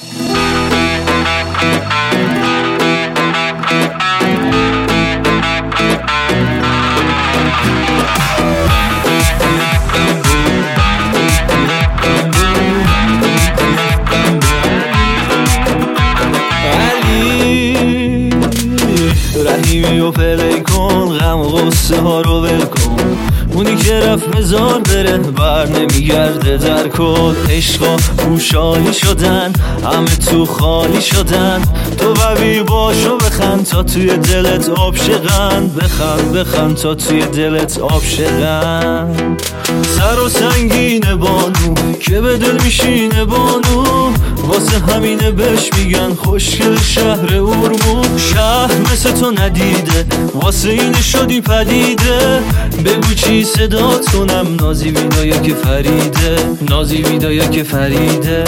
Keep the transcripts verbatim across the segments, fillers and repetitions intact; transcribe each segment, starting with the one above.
رحیمی و پلی کن، غم و غصه ها رو ول کن. اونی که رفت مزار بره بر نمیگرده در کل. عشقا پوشالی شدن، همه تو خالی شدن. تو قوی باش و بخند تا توی دلت آب شقن. بخند بخند تا توی دلت آب شقن. سر و سنگین بانو که به دل میشینه بانو، واسه همینه بهش میگن خوشگل شهر اورمو. شهر مثل تو ندیده، واسه اینه شدی پدیده. بگو چی صدات کنم، نازی ویدایا که فریده، نازی ویدایا که فریده.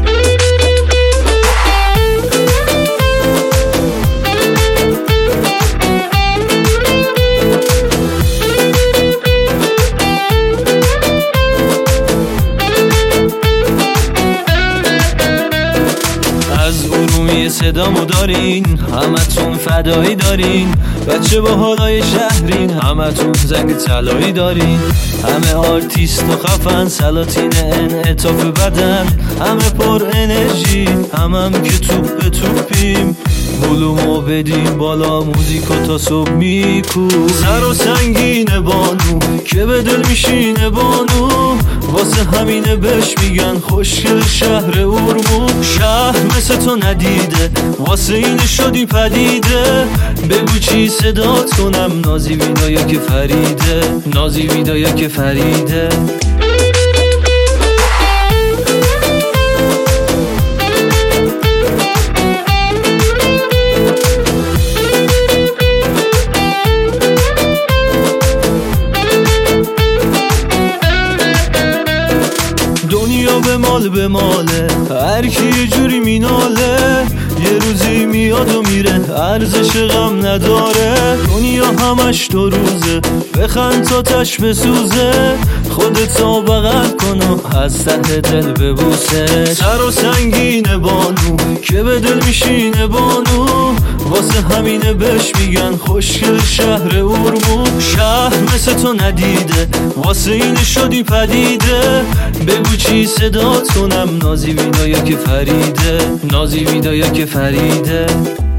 صدامو دارین همتون فدایی دارین، بچه با حالای شهرین همتون زنگ طلایی دارین. همه آرتیست و خفن، سلاطین انعطاف بدن، همه پر انرژی، همم هم که توپ به توپیم. ولومو بدیم بالا، موزیکو تا صبح میکو. سر و سنگین بانو که به دل میشینه بانو، واسه همینه بهش میگن خوشگل شهر اورمو. شهر مثل تو ندیده، واسه اینه شدی پدیده. بگو چی صدات کنم، نازی ویدایا که فریده، نازی ویدایا که فریده. دنیا به مال به ماله، هر کی یه جوری میناله. یه روزی میاد و میره، ارزش غم نداره. دنیا همش دو روزه، بخند تا تش بسوزه. خودتو بغل کن و از ته دل ببوسه. سر و سنگین بانو که به دل میشینه بانو، واسه همینه بهش میگن خوشگل شهر اورمو. شهر مثل تو ندیده، واسه اینه شدی پدیده. بگو چی صدات کنم، نازی ویدایا که فریده، نازی ویدایا که فریده.